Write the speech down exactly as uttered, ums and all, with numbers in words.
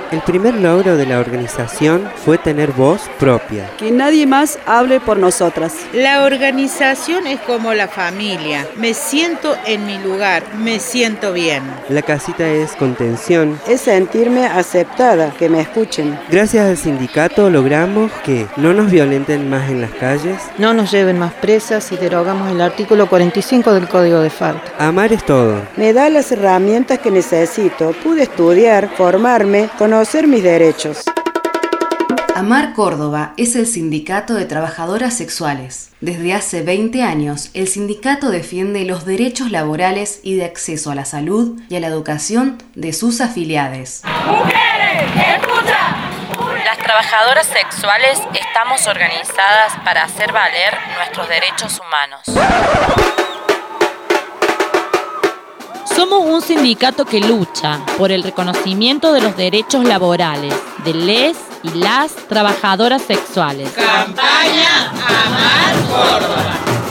El primer logro de la organización fue tener voz propia. Que nadie más hable por nosotras. La organización es como la familia. Me siento en mi lugar, me siento bien. La casita es contención. Es sentirme aceptada, que me escuchen. Gracias al sindicato logramos que no nos violenten más en las calles. No nos lleven más presas y derogamos el artículo cuarenta y cinco del Código de Falta. Amar es todo. Me da las herramientas que necesito. Pude estudiar, formarme, conocer mis derechos. Amar Córdoba es el sindicato de trabajadoras sexuales. Desde hace veinte años, el sindicato defiende los derechos laborales y de acceso a la salud y a la educación de sus afiliadas. ¡Mujeres, escucha! Las trabajadoras sexuales estamos organizadas para hacer valer nuestros derechos humanos. Somos un sindicato que lucha por el reconocimiento de los derechos laborales de les y las trabajadoras sexuales. Campaña Amar Córdoba.